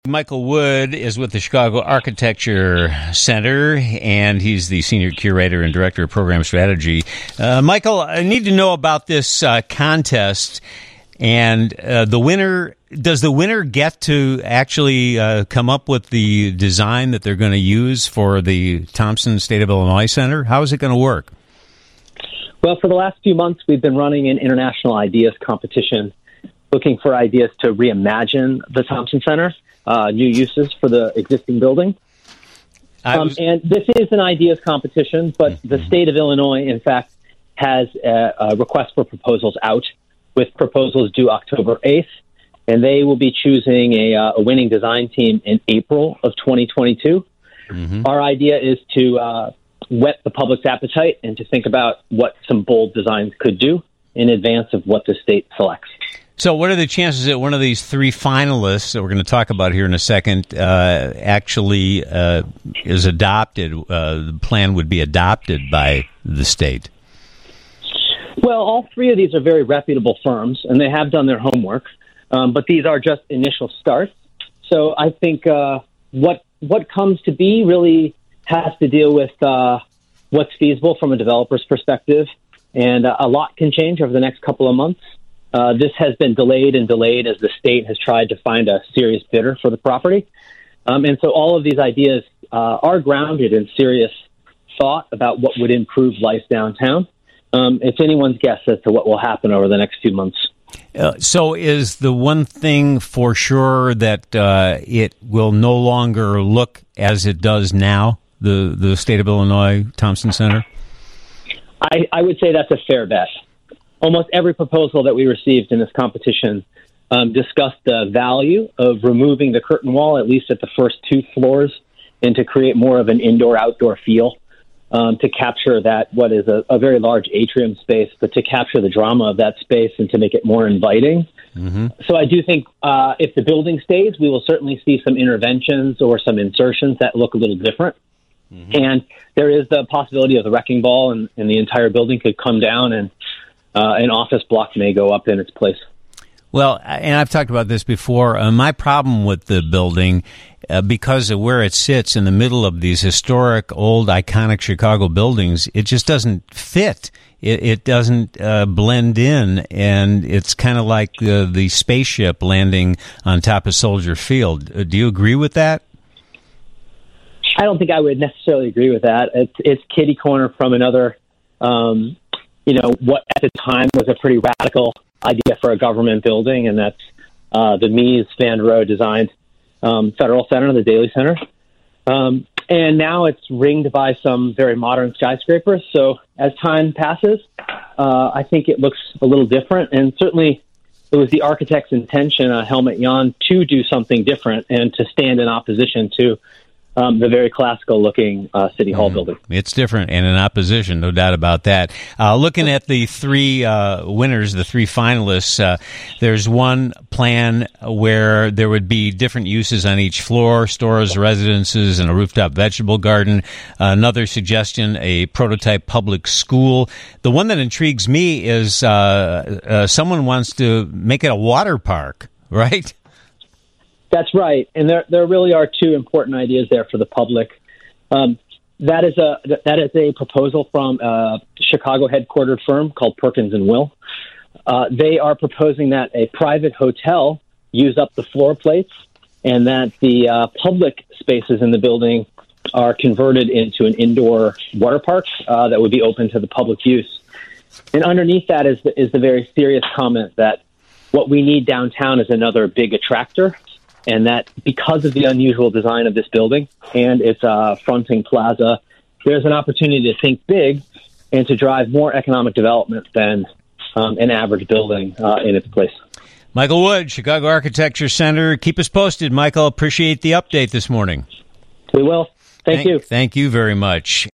Michael Wood is with the Chicago Architecture Center, and he's the Senior Curator and Director of Program Strategy. Michael, I need to know about this contest, and the winner. Does the winner get to actually come up with the design that they're going to use for the Thompson State of Illinois Center? How is it going to work? Well, for the last few months, we've been running an international ideas competition, looking for ideas to reimagine the Thompson Center. New uses for the existing building. And this is an ideas competition, but the state of Illinois, in fact, has a request for proposals out, with proposals due October 8th, and they will be choosing a winning design team in April of 2022. Mm-hmm. Our idea is to whet the public's appetite and to think about what some bold designs could do in advance of what the state selects. So what are the chances that one of these three finalists that we're going to talk about here in a second actually is adopted, the plan would be adopted by the state? Well, all three of these are very reputable firms, and they have done their homework, but these are just initial starts. So I think what comes to be really has to deal with what's feasible from a developer's perspective, and a lot can change over the next couple of months. This has been delayed as the state has tried to find a serious bidder for the property. And so all of these ideas are grounded in serious thought about what would improve life downtown. It's anyone's guess as to what will happen over the next few months. So is the one thing for sure that it will no longer look as it does now, the state of Illinois Thompson Center? I would say that's a fair bet. Almost every proposal that we received in this competition discussed the value of removing the curtain wall, at least at the first two floors, and to create more of an indoor-outdoor feel, to capture that, what is a very large atrium space, but to capture the drama of that space and to make it more inviting. Mm-hmm. So I do think if the building stays, we will certainly see some interventions or some insertions that look a little different. Mm-hmm. And there is the possibility of the wrecking ball and the entire building could come down and an office block may go up in its place. Well, and I've talked about this before. My problem with the building, because of where it sits in the middle of these historic, old, iconic Chicago buildings, it just doesn't fit. It doesn't blend in, and it's kind of like the spaceship landing on top of Soldier Field. Do you agree with that? I don't think I would necessarily agree with that. It's kitty corner from another what at the time was a pretty radical idea for a government building, and that's the Mies van der Rohe designed Federal Center, the Daley Center. And now it's ringed by some very modern skyscrapers. So as time passes, I think it looks a little different. And certainly it was the architect's intention, Helmut Jahn, to do something different and to stand in opposition to the very classical-looking City Hall building. It's different and in opposition, no doubt about that. Looking at the three winners, the three finalists, there's one plan where there would be different uses on each floor, stores, residences, and a rooftop vegetable garden. Another suggestion, a prototype public school. The one that intrigues me is someone wants to make it a water park, right? That's right, and there really are two important ideas there for the public. That is a proposal from a Chicago headquartered firm called Perkins and Will. They are proposing that a private hotel use up the floor plates, and that the public spaces in the building are converted into an indoor water park that would be open to the public use. And underneath that is the very serious comment that what we need downtown is another big attractor. And that because of the unusual design of this building and its fronting plaza, there's an opportunity to think big and to drive more economic development than an average building in its place. Michael Wood, Chicago Architecture Center. Keep us posted, Michael. Appreciate the update this morning. We will. Thank you. Thank you very much.